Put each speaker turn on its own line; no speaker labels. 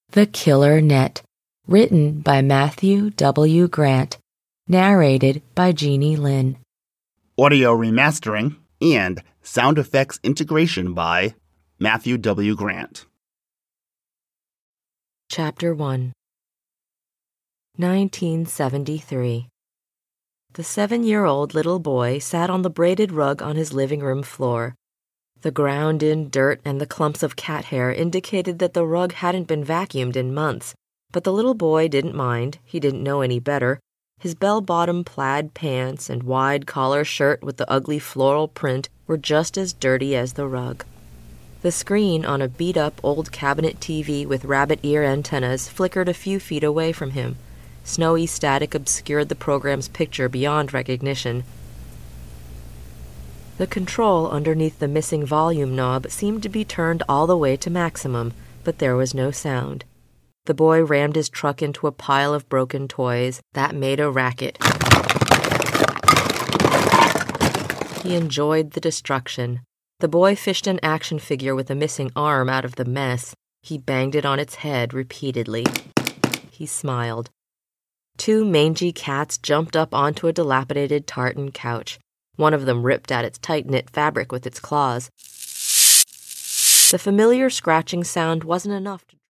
The Killer Net, written by Matthew W. Grant, narrated by Jeannie Lin.
Audio remastering and sound effects integration by Matthew W. Grant.
Chapter 1. 1973. The 7-year-old little boy sat on the braided rug on his living room floor. The ground-in dirt and the clumps of cat hair indicated that the rug hadn't been vacuumed in months, but the little boy didn't mind. He didn't know any better. His bell-bottom plaid pants and wide collar shirt with the ugly floral print were just as dirty as the rug. The screen on a beat-up old cabinet TV with rabbit ear antennas flickered a few feet away from him. Snowy static obscured the program's picture beyond recognition. The control underneath the missing volume knob seemed to be turned all the way to maximum, but there was no sound. The boy rammed his truck into a pile of broken toys. That made a racket. He enjoyed the destruction. The boy fished an action figure with a missing arm out of the mess. He banged it on its head repeatedly. He smiled. 2 mangy cats jumped up onto a dilapidated tartan couch. One of them ripped at its tight-knit fabric with its claws. The familiar scratching sound wasn't enough to